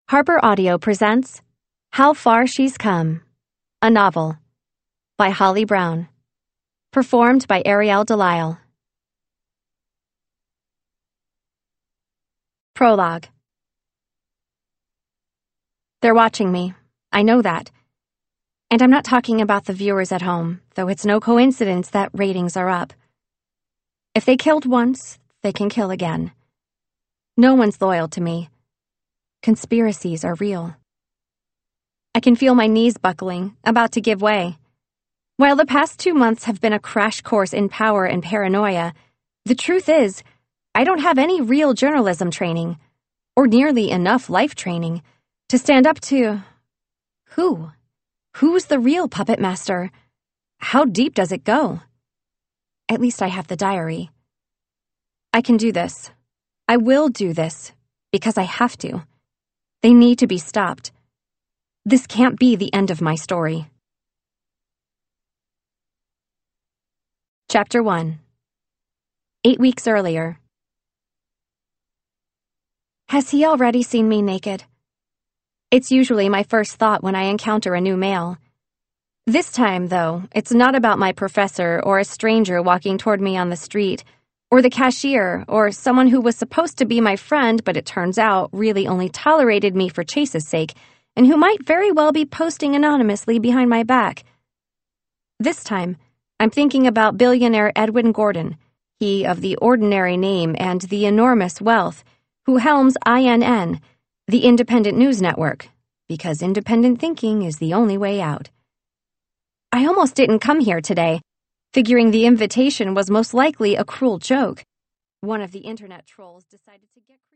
Harper Audio presents How Far She's Come, a novel, by Holly Brown, performed by Ariel Delisle. Prologue. They're watching me. I know that. And I'm not talking about the viewers at home, though it's no coincidence that ratings are up. If they killed once, they can kill again. No one's loyal to me. Conspiracies are real. I can feel my knees buckling, about to give way. While the past 2 months have been a crash course in power and paranoia, the truth is, I don't have any real journalism training, or nearly enough life training, to stand up to... Who? Who's the real puppet master? How deep does it go? At least I have the diary. I can do this. I will do this, because I have to. They need to be stopped. This can't be the end of my story. Chapter 1. 8 weeks earlier. Has he already seen me naked? It's usually my first thought when I encounter a new male. This time, though, it's not about my professor or a stranger walking toward me on the street, or the cashier, or someone who was supposed to be my friend but it turns out really only tolerated me for Chase's sake, and who might very well be posting anonymously behind my back. This time, I'm thinking about billionaire Edwin Gordon, he of the ordinary name and the enormous wealth, who helms INN, the independent news network, because independent thinking is the only way out. I almost didn't come here today, figuring the invitation was most likely a cruel joke. One of the internet trolls decided to get creative.